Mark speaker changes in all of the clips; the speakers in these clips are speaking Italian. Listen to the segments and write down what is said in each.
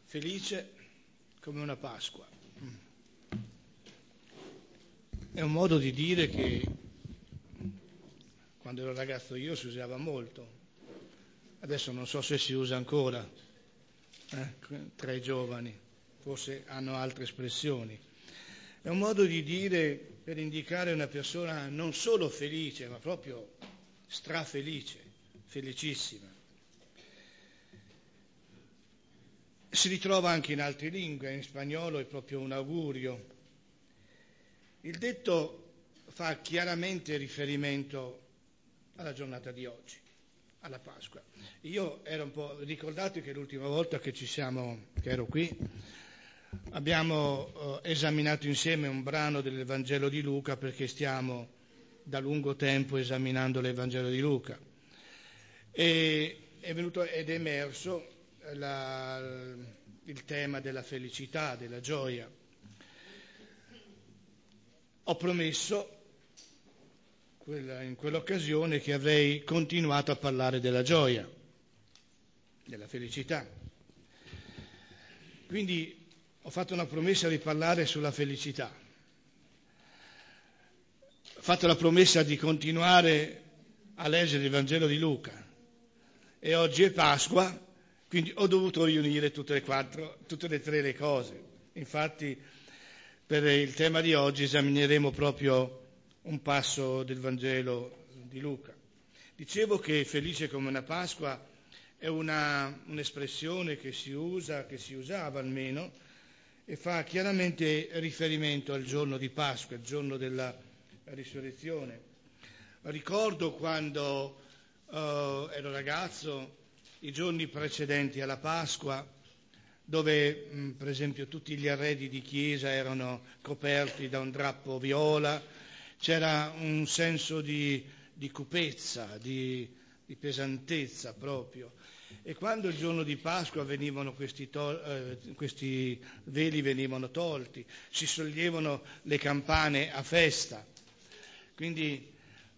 Speaker 1: Felice come una Pasqua. È un modo di dire che quando ero ragazzo io si usava molto, adesso non so se si usa ancora tra i giovani, forse hanno altre espressioni. È un modo di dire per indicare una persona non solo felice, ma proprio strafelice, felicissima. Si ritrova anche in altre lingue, in spagnolo è proprio un augurio. Il detto fa chiaramente riferimento alla giornata di oggi, alla Pasqua. Io ero un po', ricordate che l'ultima volta che ero qui, abbiamo esaminato insieme un brano del Vangelo di Luca, perché stiamo da lungo tempo esaminando l'Evangelo di Luca. Ed è emerso il tema della felicità, della gioia. Ho promesso in quell'occasione che avrei continuato a parlare della gioia, della felicità. Quindi ho fatto una promessa di parlare sulla felicità. Ho fatto la promessa di continuare a leggere il Vangelo di Luca. E oggi è Pasqua, quindi ho dovuto riunire tutte e tre le cose. Infatti, per il tema di oggi esamineremo proprio un passo del Vangelo di Luca. Dicevo che felice come una Pasqua è un'espressione che si usava almeno, e fa chiaramente riferimento al giorno di Pasqua, il giorno della risurrezione. Ricordo quando ero ragazzo, i giorni precedenti alla Pasqua, dove per esempio tutti gli arredi di chiesa erano coperti da un drappo viola, c'era un senso di cupezza, di pesantezza proprio. E quando il giorno di Pasqua venivano questi veli venivano tolti, si sollevano le campane a festa. Quindi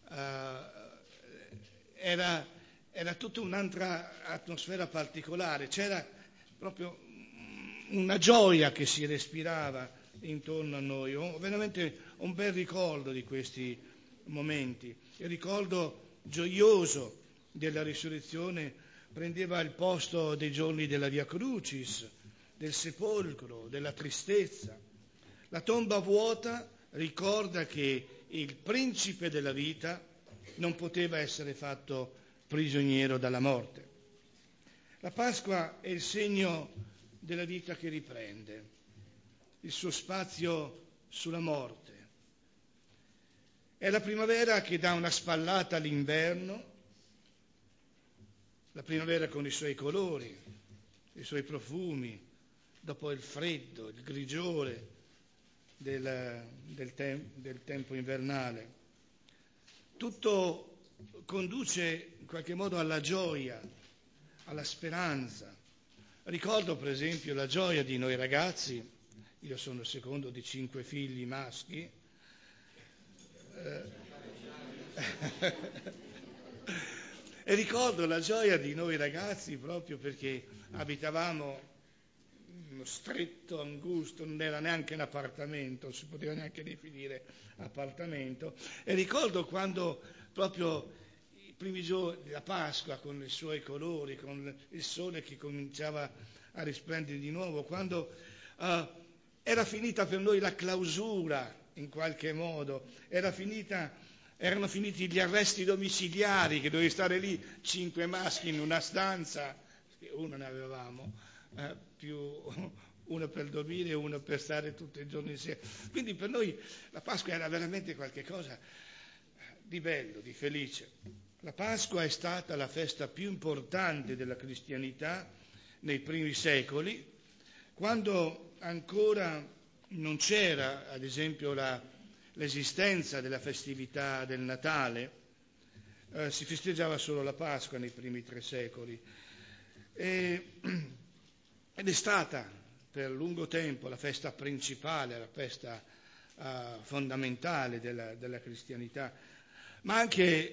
Speaker 1: era tutta un'altra atmosfera particolare, c'era proprio una gioia che si respirava intorno a noi. Ho veramente un bel ricordo di questi momenti. Il ricordo gioioso della risurrezione prendeva il posto dei giorni della Via Crucis, del sepolcro, della tristezza. La tomba vuota ricorda che il principe della vita non poteva essere fatto prigioniero dalla morte. La Pasqua è il segno della vita che riprende il suo spazio sulla morte. È la primavera che dà una spallata all'inverno, la primavera con i suoi colori, i suoi profumi, dopo il freddo, il grigiore del tempo invernale. Tutto conduce in qualche modo alla gioia, alla speranza. Ricordo per esempio la gioia di noi ragazzi, io sono il secondo di 5 figli maschi, e ricordo la gioia di noi ragazzi proprio perché abitavamo in uno stretto angusto, non era neanche un appartamento, non si poteva neanche definire appartamento, e ricordo quando proprio i primi giorni della Pasqua con i suoi colori, con il sole che cominciava a risplendere di nuovo, quando era finita per noi la clausura in qualche modo, erano finiti gli arresti domiciliari, che dovevi stare lì 5 maschi in una stanza, uno ne avevamo, più uno per dormire e uno per stare tutto il giorno insieme. Quindi per noi la Pasqua era veramente qualche cosa di bello, di felice. La Pasqua è stata la festa più importante della cristianità nei primi secoli, quando ancora non c'era, ad esempio, l'esistenza della festività del Natale, si festeggiava solo la Pasqua nei primi 3 secoli. Ed è stata per lungo tempo la festa principale, la festa fondamentale della cristianità, ma anche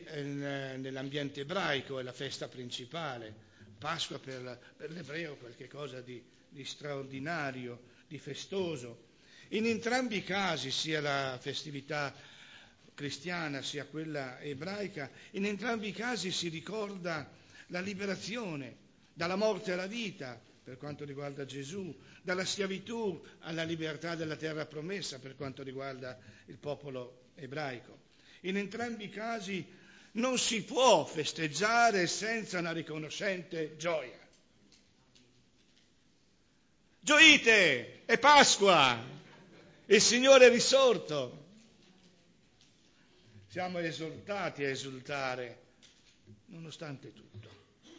Speaker 1: nell'ambiente ebraico è la festa principale. Pasqua per l'ebreo è qualche cosa di di straordinario, di festoso. In entrambi i casi, sia la festività cristiana sia quella ebraica, in entrambi i casi si ricorda la liberazione dalla morte alla vita, per quanto riguarda Gesù, dalla schiavitù alla libertà della terra promessa, per quanto riguarda il popolo ebraico. In entrambi i casi non si può festeggiare senza una riconoscente gioia. Gioite, è Pasqua, il Signore è risorto. Siamo esortati a esultare nonostante tutto.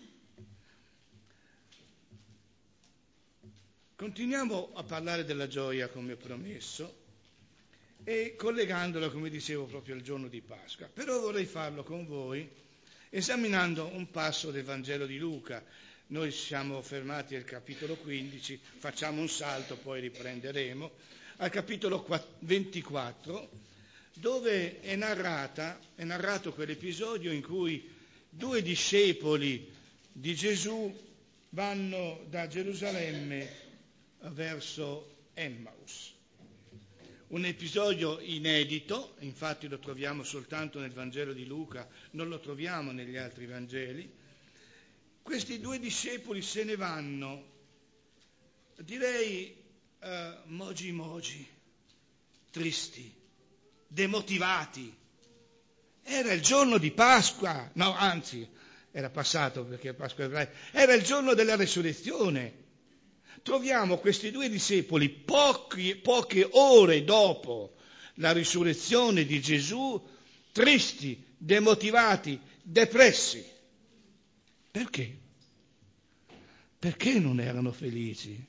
Speaker 1: Continuiamo a parlare della gioia come ho promesso e collegandola, come dicevo, proprio al giorno di Pasqua. Però vorrei farlo con voi esaminando un passo del Vangelo di Luca. Noi siamo fermati al capitolo 15, facciamo un salto, poi riprenderemo, al capitolo 24, dove è narrato quell'episodio in cui 2 discepoli di Gesù vanno da Gerusalemme verso Emmaus. Un episodio inedito, infatti lo troviamo soltanto nel Vangelo di Luca, non lo troviamo negli altri Vangeli. Questi 2 discepoli se ne vanno, direi mogi, tristi, demotivati. Era il giorno di Pasqua, no, anzi, era passato perché Pasqua ebraica, era il giorno della resurrezione. Troviamo questi 2 discepoli poche ore dopo la risurrezione di Gesù, tristi, demotivati, depressi. Perché? Perché non erano felici?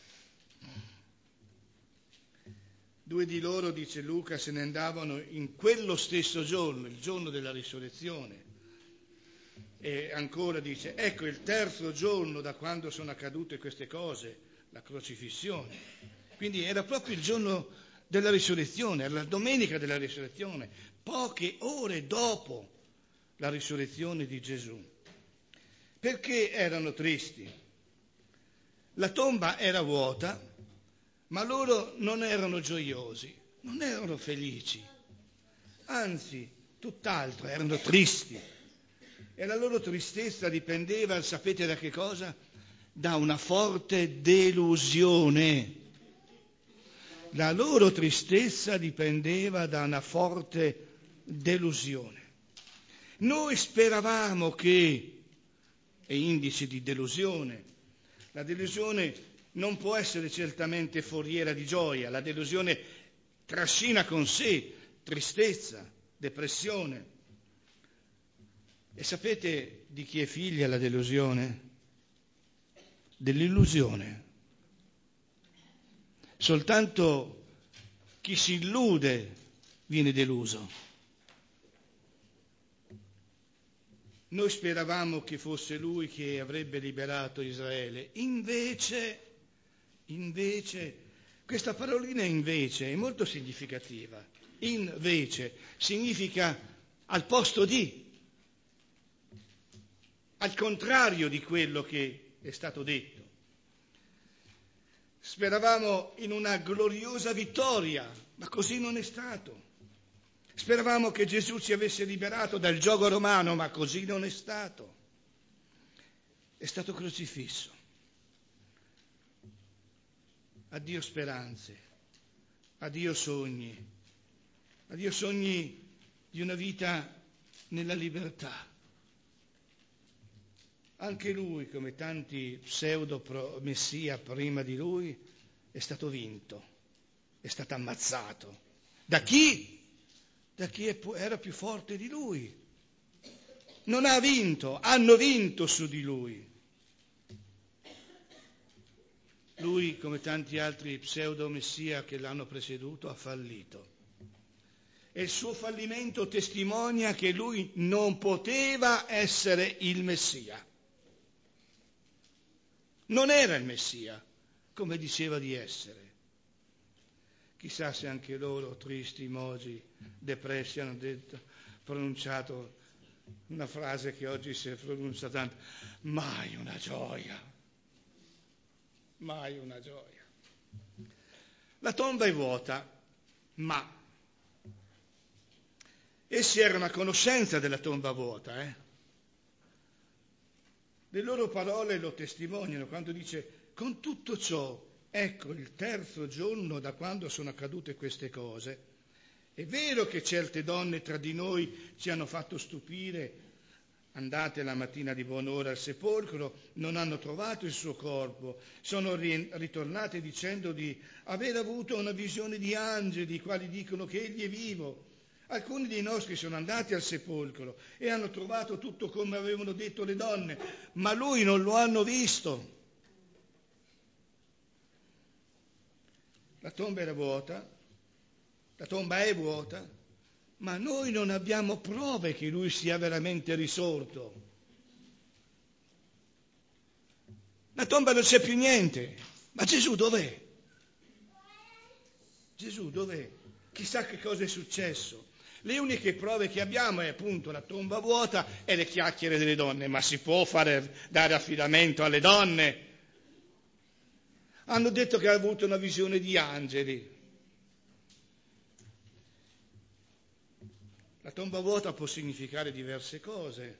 Speaker 1: 2 di loro, dice Luca, se ne andavano in quello stesso giorno, il giorno della risurrezione. E ancora dice, ecco il 3° giorno da quando sono accadute queste cose, la crocifissione. Quindi era proprio il giorno della risurrezione, era la domenica della risurrezione, poche ore dopo la risurrezione di Gesù. Perché erano tristi? La tomba era vuota, ma loro non erano gioiosi, non erano felici, anzi, tutt'altro, erano tristi. E la loro tristezza dipendeva, sapete da che cosa? Da una forte delusione. La loro tristezza dipendeva da una forte delusione. Noi speravamo che, è indice di delusione, la delusione non può essere certamente foriera di gioia, la delusione trascina con sé tristezza, depressione. E sapete di chi è figlia la delusione? Dell'illusione. Soltanto chi si illude viene deluso. Noi speravamo che fosse lui che avrebbe liberato Israele, invece, questa parolina invece è molto significativa. Invece significa al posto di, al contrario di quello che è stato detto. Speravamo in una gloriosa vittoria, ma così non è stato. Speravamo che Gesù ci avesse liberato dal giogo romano, ma così non è stato. È stato crocifisso. Addio speranze, addio sogni di una vita nella libertà. Anche lui, come tanti pseudo-messia prima di lui, è stato vinto, è stato ammazzato. Da chi? Da chi era più forte di lui. Non ha vinto, hanno vinto su di lui. Lui, come tanti altri pseudo-messia che l'hanno preceduto, ha fallito. E il suo fallimento testimonia che lui non poteva essere il Messia. Non era il Messia, come diceva di essere. Chissà se anche loro, tristi, mogi, depressi, hanno pronunciato una frase che oggi si pronuncia tanto, mai una gioia. mai una gioia. La tomba è vuota, ma essi erano a conoscenza della tomba vuota, Le loro parole lo testimoniano quando dice: con tutto ciò, ecco il terzo giorno da quando sono accadute queste cose. È vero che certe donne tra di noi ci hanno fatto stupire, andate la mattina di buon'ora al sepolcro, non hanno trovato il suo corpo, sono ritornate dicendo di aver avuto una visione di angeli, i quali dicono che egli è vivo. Alcuni dei nostri sono andati al sepolcro e hanno trovato tutto come avevano detto le donne, ma lui non lo hanno visto. La tomba era vuota, la tomba è vuota, ma noi non abbiamo prove che lui sia veramente risorto. La tomba non c'è più niente, ma Gesù dov'è? Gesù dov'è? Chissà che cosa è successo. Le uniche prove che abbiamo è appunto la tomba vuota e le chiacchiere delle donne, ma si può dare affidamento alle donne? Hanno detto che ha avuto una visione di angeli. La tomba vuota può significare diverse cose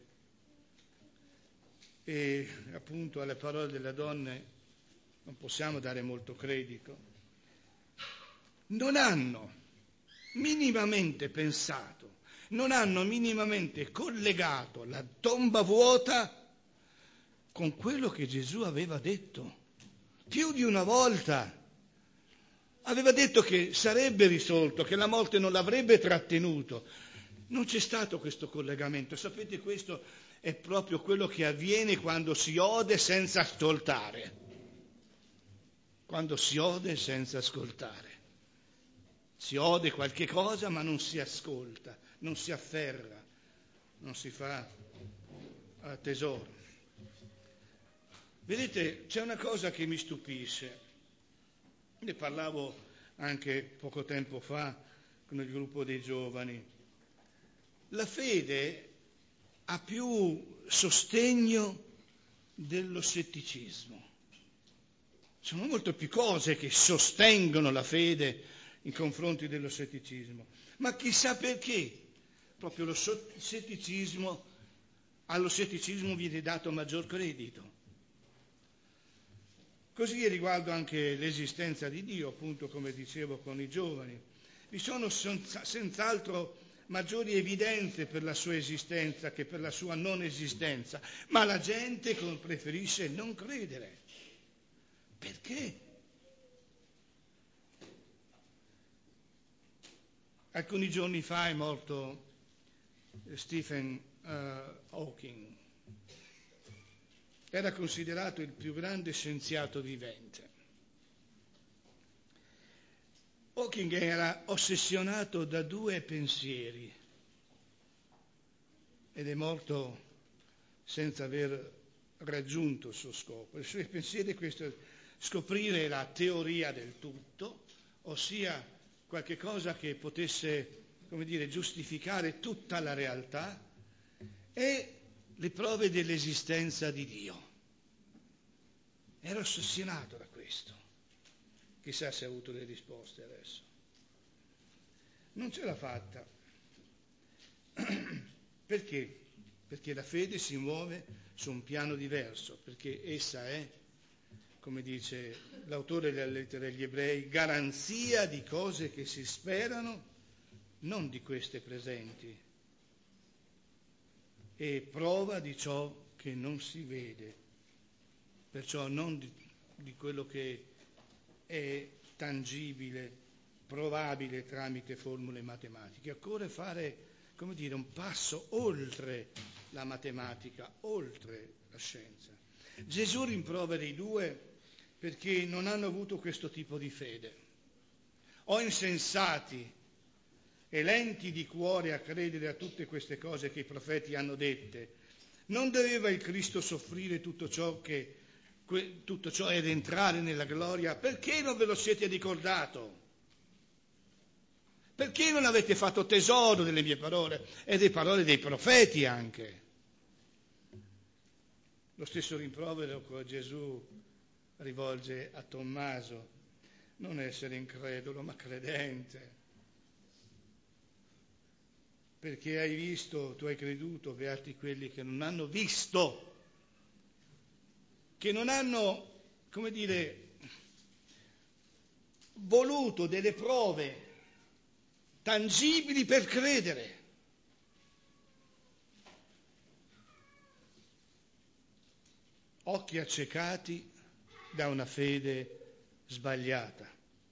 Speaker 1: e appunto alle parole delle donne non possiamo dare molto credito. Non hanno minimamente pensato, non hanno minimamente collegato la tomba vuota con quello che Gesù aveva detto. Più di una volta aveva detto che sarebbe risolto, che la morte non l'avrebbe trattenuto. Non c'è stato questo collegamento. Sapete, questo è proprio quello che avviene quando si ode senza ascoltare. Quando si ode senza ascoltare. Si ode qualche cosa ma non si ascolta, non si afferra, non si fa tesoro. Vedete, c'è una cosa che mi stupisce. Ne parlavo anche poco tempo fa con il gruppo dei giovani. La fede ha più sostegno dello scetticismo. Sono molte più cose che sostengono la fede in confronti dello scetticismo. Ma chissà perché proprio allo scetticismo viene dato maggior credito. Così riguardo anche l'esistenza di Dio, appunto come dicevo con i giovani. Vi sono senz'altro maggiori evidenze per la sua esistenza che per la sua non esistenza, ma la gente preferisce non credere. Perché? Alcuni giorni fa è morto Stephen Hawking. Era considerato il più grande scienziato vivente. Hawking era ossessionato da due pensieri ed è morto senza aver raggiunto il suo scopo. I suoi pensieri questo: scoprire la teoria del tutto, ossia qualche cosa che potesse, giustificare tutta la realtà, e le prove dell'esistenza di Dio. Era ossessionato da questo. Chissà se ha avuto le risposte adesso. Non ce l'ha fatta. Perché? Perché la fede si muove su un piano diverso, perché essa è, come dice l'autore della lettera agli Ebrei, garanzia di cose che si sperano, non di queste presenti, e prova di ciò che non si vede, perciò non di quello che è tangibile, provabile tramite formule matematiche. Occorre fare, un passo oltre la matematica, oltre la scienza. Gesù rimprovera i due perché non hanno avuto questo tipo di fede. O insensati e lenti di cuore a credere a tutte queste cose che i profeti hanno dette. Non doveva il Cristo soffrire tutto ciò ed entrare nella gloria? Perché non ve lo siete ricordato? Perché non avete fatto tesoro delle mie parole e delle parole dei profeti anche? Lo stesso rimprovero che Gesù rivolge a Tommaso: non essere incredulo, ma credente. Perché hai visto, tu hai creduto, beati quelli che non hanno visto, che non hanno, come dire, voluto delle prove tangibili per credere. Occhi accecati da una fede sbagliata.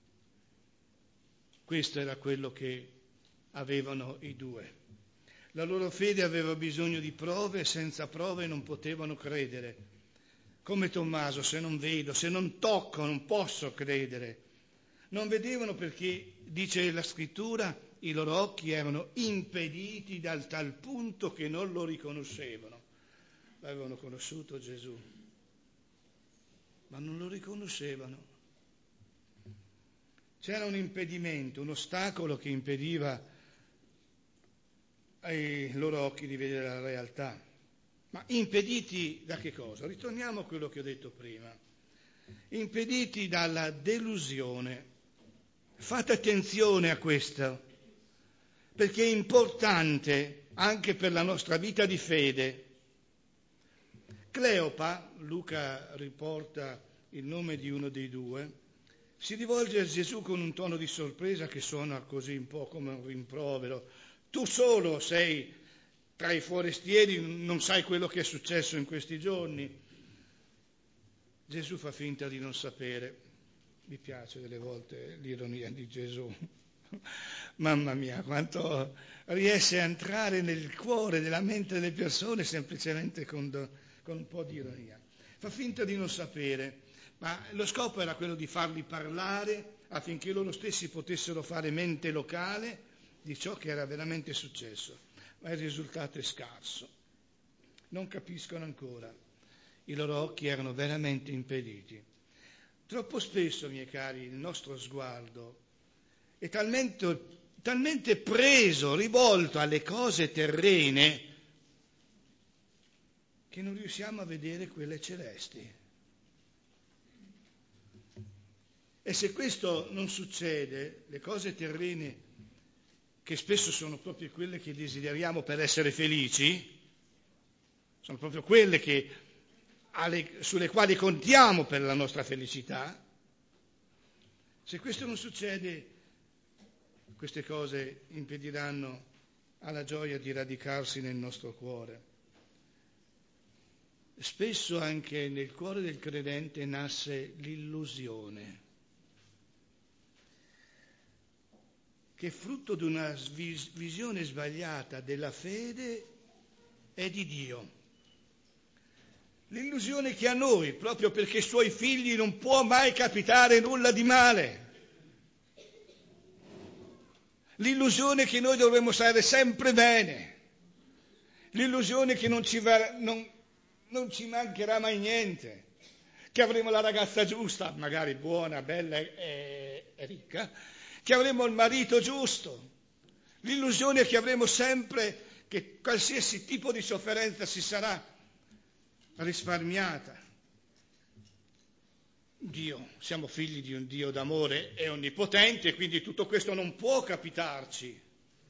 Speaker 1: Questo era quello che avevano i due. La loro fede aveva bisogno di prove e senza prove non potevano credere. Come Tommaso: se non vedo, se non tocco, non posso credere. Non vedevano perché, dice la scrittura, i loro occhi erano impediti dal tal punto che non lo riconoscevano. Avevano conosciuto Gesù, ma non lo riconoscevano. C'era un impedimento, un ostacolo che impediva ai loro occhi di vedere la realtà. Ma impediti da che cosa? Ritorniamo a quello che ho detto prima. Impediti dalla delusione. Fate attenzione a questo, perché è importante anche per la nostra vita di fede. Cleopa, Luca riporta il nome di uno dei due, si rivolge a Gesù con un tono di sorpresa che suona così un po' come un rimprovero. Tu solo sei tra i forestieri, non sai quello che è successo in questi giorni. Gesù fa finta di non sapere. Mi piace delle volte l'ironia di Gesù. Mamma mia, quanto riesce a entrare nel cuore, nella mente delle persone semplicemente con un po' di ironia. Fa finta di non sapere, ma lo scopo era quello di farli parlare affinché loro stessi potessero fare mente locale di ciò che era veramente successo. Ma il risultato è scarso. Non capiscono ancora. I loro occhi erano veramente impediti. Troppo spesso, miei cari, il nostro sguardo è talmente preso, rivolto alle cose terrene, che non riusciamo a vedere quelle celesti. E se questo non succede, le cose terrene, che spesso sono proprio quelle che desideriamo per essere felici, sono proprio quelle sulle quali contiamo per la nostra felicità, se questo non succede, queste cose impediranno alla gioia di radicarsi nel nostro cuore. Spesso anche nel cuore del credente nasce l'illusione, che è frutto di una visione sbagliata della fede e di Dio. L'illusione che a noi, proprio perché suoi figli, non può mai capitare nulla di male. L'illusione che noi dovremmo stare sempre bene. L'illusione che non ci mancherà mai niente. Che avremo la ragazza giusta, magari buona, bella e ricca. Che avremo il marito giusto. L'illusione che avremo sempre, che qualsiasi tipo di sofferenza si sarà risparmiata. Dio, siamo figli di un Dio d'amore e onnipotente, quindi tutto questo non può capitarci.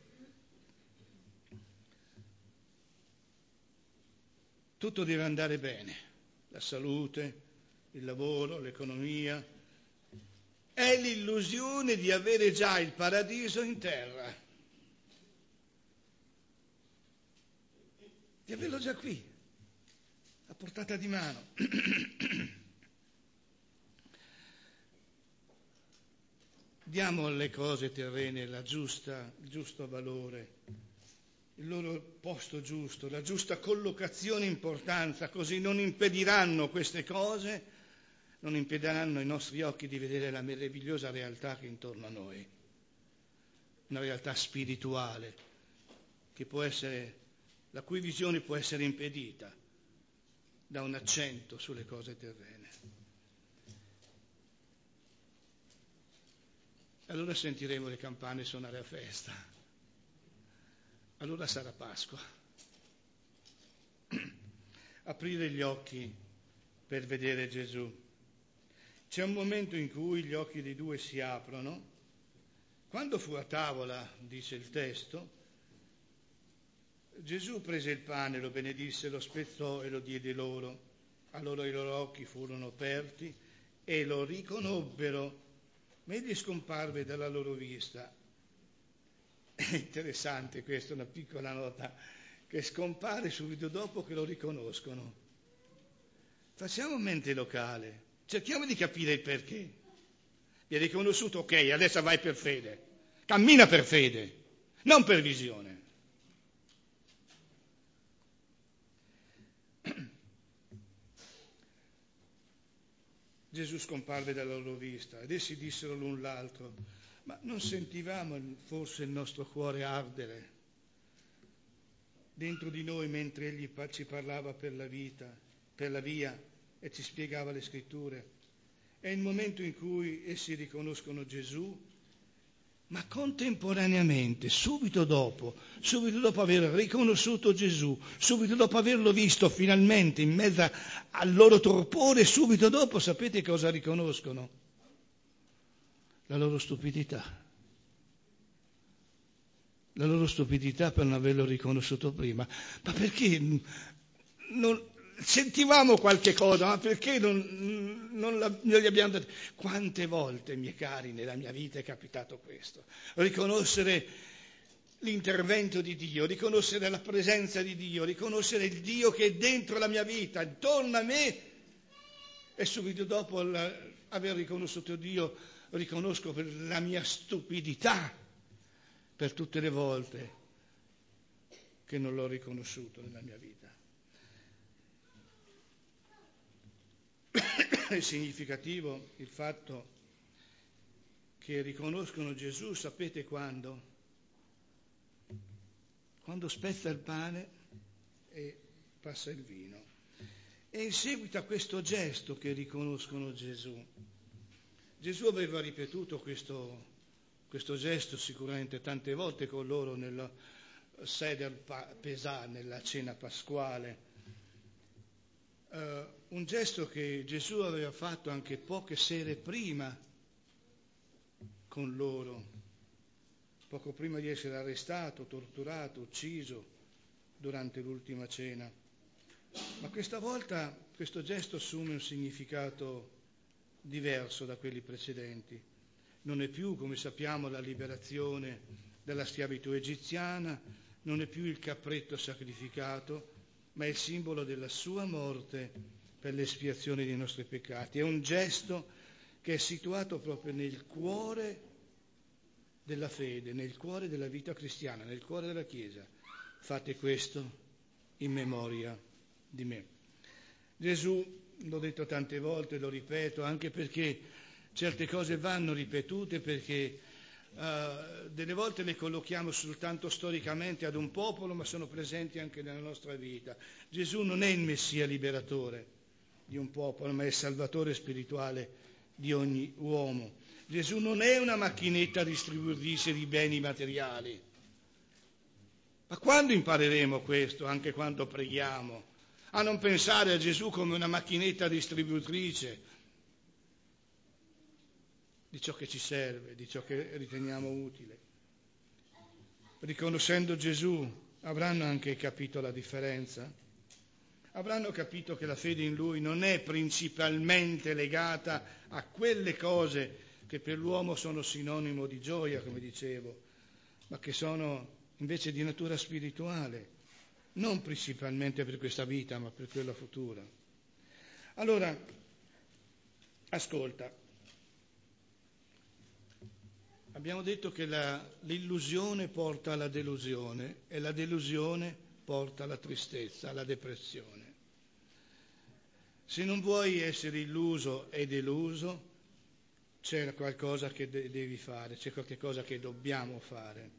Speaker 1: Tutto deve andare bene, la salute, il lavoro, l'economia. È l'illusione di avere già il paradiso in terra, di averlo già qui, a portata di mano. Diamo alle cose terrene il giusto valore, il loro posto giusto, la giusta collocazione e importanza, così non impediranno queste cose, non impediranno ai nostri occhi di vedere la meravigliosa realtà che è intorno a noi, una realtà spirituale la cui visione può essere impedita da un accento sulle cose terrene. Allora sentiremo le campane suonare a festa. Allora sarà Pasqua. Aprire gli occhi per vedere Gesù. C'è un momento in cui gli occhi dei due si aprono. Quando fu a tavola, dice il testo, Gesù prese il pane, lo benedisse, lo spezzò e lo diede loro. Allora i loro occhi furono aperti e lo riconobbero, ma egli scomparve dalla loro vista. È interessante questa, una piccola nota, che scompare subito dopo che lo riconoscono. Facciamo mente locale, cerchiamo di capire il perché. Vi hai riconosciuto? Ok, adesso vai per fede. Cammina per fede, non per visione. Gesù scomparve dalla loro vista ed essi dissero l'un l'altro: ma non sentivamo forse il nostro cuore ardere dentro di noi mentre egli ci parlava per la via e ci spiegava le scritture? È il momento in cui essi riconoscono Gesù, ma contemporaneamente, subito dopo aver riconosciuto Gesù, subito dopo averlo visto finalmente in mezzo al loro torpore, subito dopo sapete cosa riconoscono? La loro stupidità. La loro stupidità per non averlo riconosciuto prima. Ma perché non sentivamo qualche cosa, ma perché non gli abbiamo detto? Quante volte, miei cari, nella mia vita è capitato questo? Riconoscere l'intervento di Dio, riconoscere la presenza di Dio, riconoscere il Dio che è dentro la mia vita, intorno a me, e subito dopo aver riconosciuto Dio riconosco per la mia stupidità per tutte le volte che non l'ho riconosciuto nella mia vita. È significativo il fatto che riconoscono Gesù, sapete quando? Quando spezza il pane e passa il vino. È in seguito a questo gesto che riconoscono Gesù. Gesù aveva ripetuto questo gesto sicuramente tante volte con loro nel Seder Pesà, nella cena pasquale. Un gesto che Gesù aveva fatto anche poche sere prima con loro, poco prima di essere arrestato, torturato, ucciso durante l'ultima cena. Ma questa volta questo gesto assume un significato diverso da quelli precedenti. Non è più, come sappiamo, la liberazione dalla schiavitù egiziana, non è più il capretto sacrificato, ma è il simbolo della sua morte per l'espiazione dei nostri peccati. È un gesto che è situato proprio nel cuore della fede, nel cuore della vita cristiana, nel cuore della Chiesa. Fate questo in memoria di me. Gesù, l'ho detto tante volte, lo ripeto, anche perché certe cose vanno ripetute, perché delle volte le collochiamo soltanto storicamente ad un popolo, ma sono presenti anche nella nostra vita. Gesù non è il Messia liberatore di un popolo, ma è il Salvatore spirituale di ogni uomo. Gesù non è una macchinetta distributrice di beni materiali. Ma quando impareremo questo, anche quando preghiamo, a non pensare a Gesù come una macchinetta distributrice di ciò che ci serve, di ciò che riteniamo utile? Riconoscendo Gesù avranno anche capito la differenza, avranno capito che la fede in Lui non è principalmente legata a quelle cose che per l'uomo sono sinonimo di gioia, come dicevo, ma che sono invece di natura spirituale, non principalmente per questa vita, ma per quella futura. Allora, ascolta, abbiamo detto che l'illusione porta alla delusione e la delusione porta alla tristezza, alla depressione. Se non vuoi essere illuso e deluso, c'è qualcosa che devi fare, c'è qualche cosa che dobbiamo fare.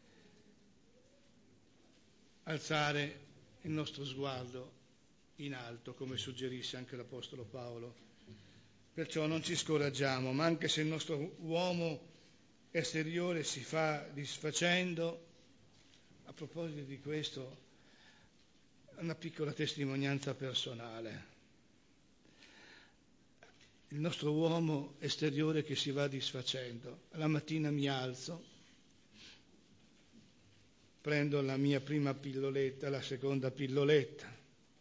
Speaker 1: Alzare il nostro sguardo in alto, come suggerisce anche l'Apostolo Paolo. Perciò non ci scoraggiamo, ma anche se il nostro uomo esteriore si fa disfacendo, a proposito di questo, una piccola testimonianza personale. il nostro uomo esteriore che si va disfacendo. La mattina mi alzo, prendo la mia prima pilloletta, la seconda pilloletta.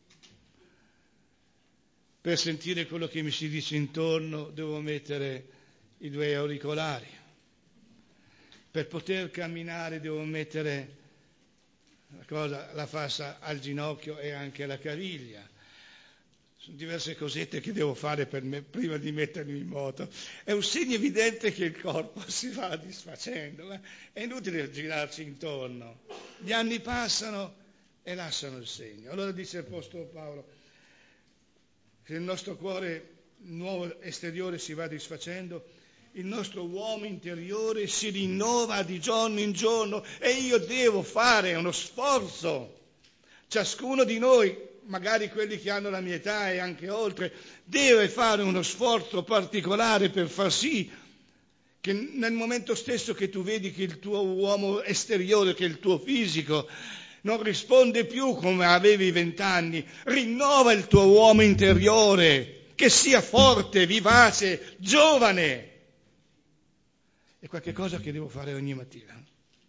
Speaker 1: Per sentire quello che mi si dice intorno devo mettere i 2 auricolari. Per poter camminare devo mettere la fascia al ginocchio e anche alla caviglia. Sono diverse cosette che devo fare per me prima di mettermi in moto. È un segno evidente che il corpo si va disfacendo, ma è inutile girarci intorno. Gli anni passano e lasciano il segno. Allora dice l'Apostolo Paolo, se il nostro cuore nuovo esteriore si va disfacendo, il nostro uomo interiore si rinnova di giorno in giorno e io devo fare uno sforzo. Ciascuno di noi, magari quelli che hanno la mia età e anche oltre, deve fare uno sforzo particolare per far sì che nel momento stesso che tu vedi che il tuo uomo esteriore, che il tuo fisico non risponde più come avevi 20 anni, rinnova il tuo uomo interiore, che sia forte, vivace, giovane. È qualche cosa che devo fare ogni mattina.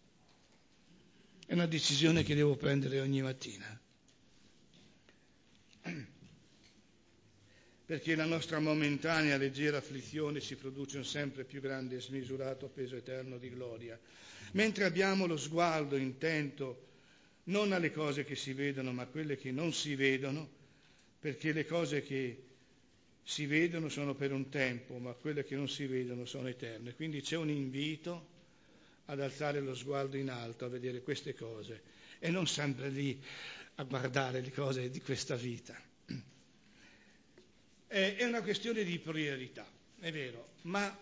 Speaker 1: È una decisione che devo prendere ogni mattina. Perché la nostra momentanea leggera afflizione si produce un sempre più grande e smisurato peso eterno di gloria. Mentre abbiamo lo sguardo intento non alle cose che si vedono, ma a quelle che non si vedono, perché le cose che si vedono sono per un tempo, ma quelle che non si vedono sono eterne. Quindi c'è un invito ad alzare lo sguardo in alto, a vedere queste cose, e non sempre lì a guardare le cose di questa vita. È una questione di priorità, è vero, ma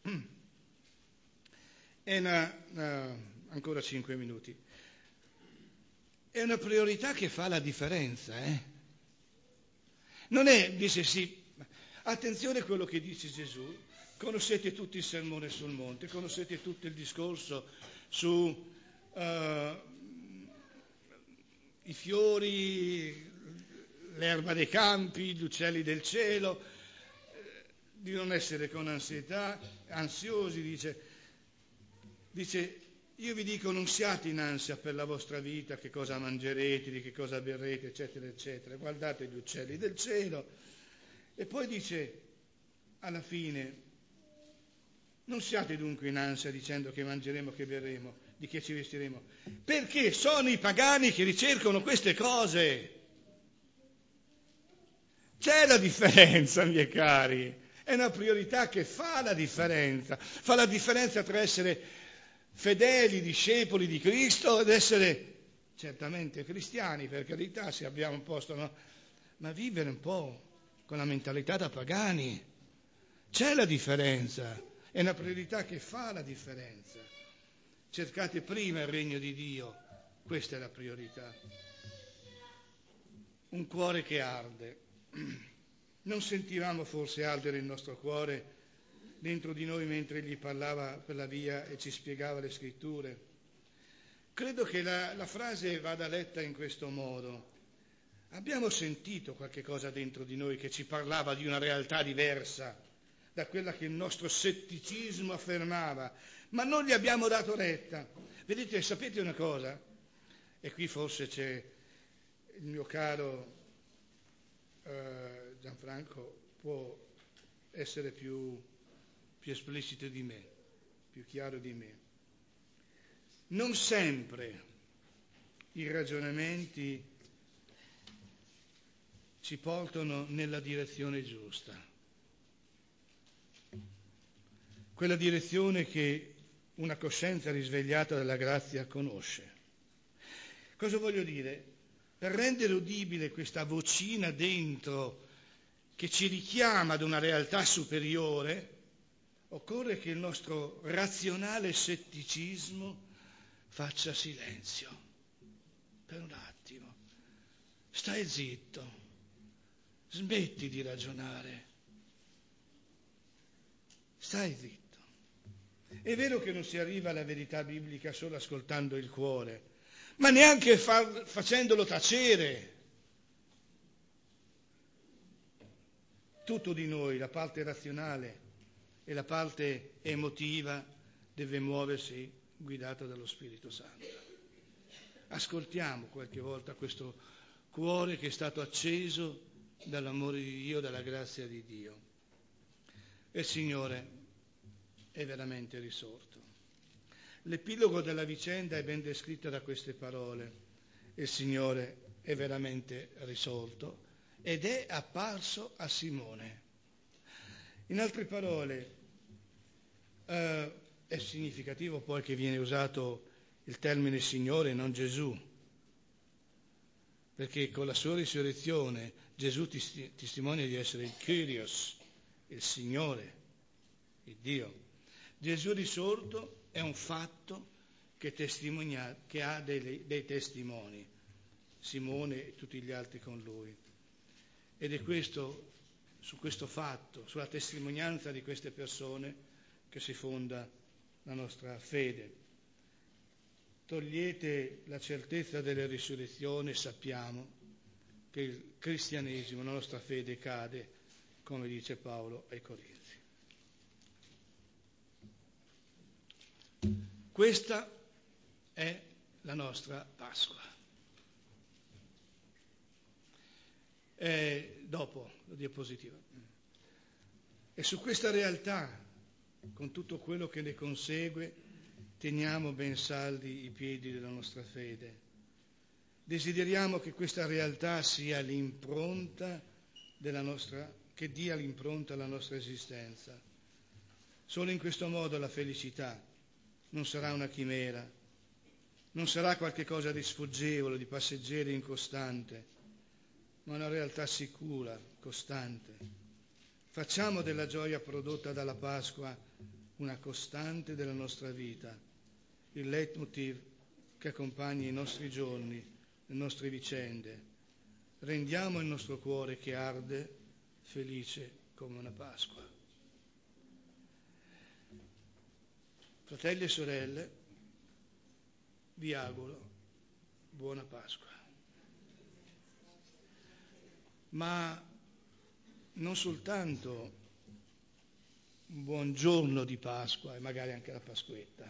Speaker 1: è ancora 5 minuti. È una priorità che fa la differenza, Non è, dice sì, attenzione a quello che dice Gesù, conoscete tutti il sermone sul monte, conoscete tutto il discorso su i fiori, l'erba dei campi, gli uccelli del cielo, di non essere con ansietà, ansiosi, dice io vi dico non siate in ansia per la vostra vita, che cosa mangerete, di che cosa berrete, eccetera, eccetera. Guardate gli uccelli del cielo. E poi dice, alla fine, non siate dunque in ansia dicendo che mangeremo, che berremo, di che ci vestiremo, perché sono i pagani che ricercano queste cose. C'è la differenza, miei cari. È una priorità che fa la differenza tra essere fedeli discepoli di Cristo ed essere certamente cristiani, per carità, se abbiamo un posto, no? Ma vivere un po' con la mentalità da pagani. C'è la differenza, è una priorità che fa la differenza. Cercate prima il regno di Dio, questa è la priorità. Un cuore che arde. Non sentivamo forse ardere il nostro cuore dentro di noi mentre egli parlava per la via e ci spiegava le scritture? Credo che la frase vada letta in questo modo. Abbiamo sentito qualche cosa dentro di noi che ci parlava di una realtà diversa da quella che il nostro scetticismo affermava, ma non gli abbiamo dato retta. Vedete, sapete una cosa? E qui forse c'è il mio caro Gianfranco, può essere più esplicito di me, più chiaro di me. Non sempre i ragionamenti ci portano nella direzione giusta, quella direzione che una coscienza risvegliata dalla grazia conosce. Cosa voglio dire? Per rendere udibile questa vocina dentro che ci richiama ad una realtà superiore, occorre che il nostro razionale scetticismo faccia silenzio per un attimo. Stai zitto, smetti di ragionare, stai zitto. È vero che non si arriva alla verità biblica solo ascoltando il cuore, ma neanche facendolo tacere. tutto di noi, la parte razionale e la parte emotiva, deve muoversi guidata dallo Spirito Santo. Ascoltiamo qualche volta questo cuore che è stato acceso dall'amore di Dio, dalla grazia di Dio. E il Signore è veramente risorto. L'epilogo della vicenda è ben descritta da queste parole. Il Signore è veramente risorto ed è apparso a Simone. In altre parole, è significativo poi che viene usato il termine Signore e non Gesù, perché con la sua risurrezione Gesù testimonia di essere il Kyrios, il Signore, il Dio. Gesù risorto è un fatto che testimonia, che ha dei testimoni, Simone e tutti gli altri con lui. Ed è questo, su questo fatto, sulla testimonianza di queste persone, che si fonda la nostra fede. Togliete la certezza della risurrezione, sappiamo che il cristianesimo, la nostra fede cade, come dice Paolo ai Corinzi. Questa è la nostra Pasqua. Dopo la diapositiva. E su questa realtà, con tutto quello che ne consegue, teniamo ben saldi i piedi della nostra fede. Desideriamo che questa realtà sia l'impronta della nostra, che dia l'impronta alla nostra esistenza. Solo in questo modo la felicità non sarà una chimera, non sarà qualche cosa di sfuggevole, di passeggero, incostante, ma una realtà sicura, costante. Facciamo della gioia prodotta dalla Pasqua una costante della nostra vita, il leitmotiv che accompagna i nostri giorni, le nostre vicende. Rendiamo il nostro cuore che arde felice come una Pasqua. Fratelli e sorelle, vi auguro buona Pasqua. Ma non soltanto un buon giorno di Pasqua e magari anche la Pasquetta,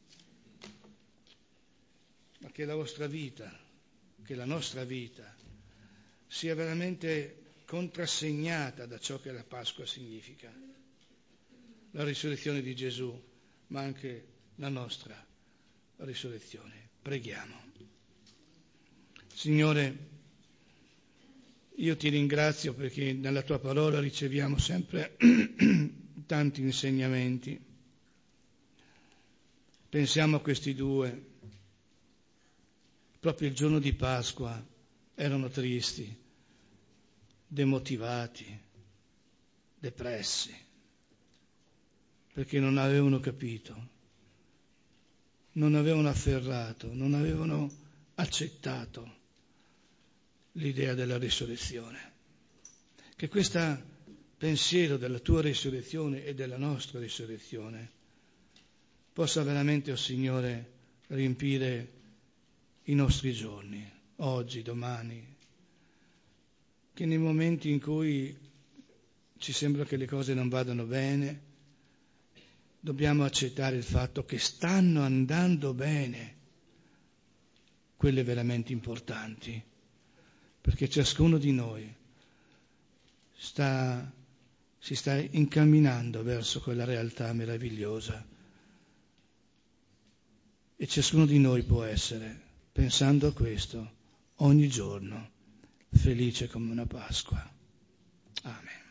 Speaker 1: ma che la vostra vita, che la nostra vita sia veramente contrassegnata da ciò che la Pasqua significa, la risurrezione di Gesù, ma anche la nostra risurrezione. Preghiamo. Signore, io ti ringrazio perché nella tua parola riceviamo sempre tanti insegnamenti. Pensiamo a questi due. Proprio il giorno di Pasqua erano tristi, demotivati, depressi, perché non avevano capito, non avevano afferrato, non avevano accettato l'idea della risurrezione. Che questo pensiero della tua risurrezione e della nostra risurrezione possa veramente, oh Signore, riempire i nostri giorni, oggi, domani, che nei momenti in cui ci sembra che le cose non vadano bene, dobbiamo accettare il fatto che stanno andando bene quelle veramente importanti, perché ciascuno di noi si sta incamminando verso quella realtà meravigliosa e ciascuno di noi può essere, pensando a questo, ogni giorno felice come una Pasqua. Amen.